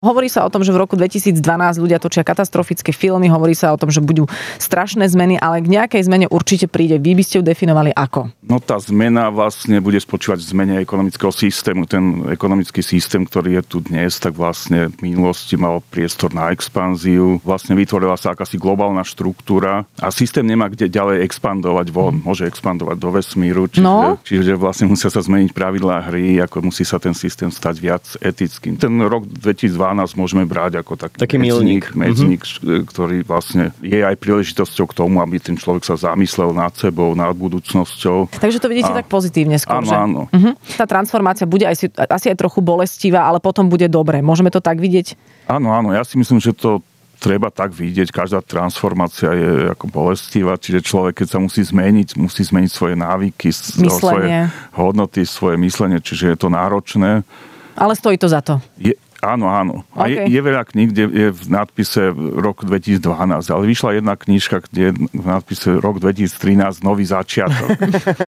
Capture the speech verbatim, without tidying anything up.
Hovorí sa o tom, že v roku dvetisícdvanásť ľudia točia katastrofické filmy, hovorí sa o tom, že budú strašné zmeny, ale k nejakej zmene určite príde. Vy by ste ju definovali ako? No tá zmena vlastne bude spočívať v zmene ekonomického systému. Ten ekonomický systém, ktorý je tu dnes, tak vlastne v minulosti mal priestor na expanziu. Vlastne vytvorila sa akási globálna štruktúra a systém nemá kde ďalej expandovať von. Môže expandovať do vesmíru, čiže, no. čiže vlastne musia sa zmeniť pravidlá hry, ako musí sa ten systém stať viac etickým. Ten rok dvetisícdvanásť môžeme brať ako taký, taký milník, medzník, mm-hmm. ktorý vlastne je aj príležitosťou k tomu, aby ten človek sa zamyslel nad sebou, nad budúcnosťou. Takže to vidíte a... tak pozitívne skôr, áno, že? Áno, uh-huh. Tá transformácia bude aj, asi aj trochu bolestivá, ale potom bude dobre. Môžeme to tak vidieť? Áno, áno. Ja si myslím, že to treba tak vidieť. Každá transformácia je ako bolestivá, čiže človek, keď sa musí zmeniť, musí zmeniť svoje návyky, svoje hodnoty, svoje myslenie, čiže je to náročné. Ale stojí to za to? Je, áno, áno. A okay. je, je veľa kníh, kde je v nadpise rok dvetisícdvanásť, ale vyšla jedna knižka, kde je v nadpise rok dvetisíctrinásť, nový začiatok.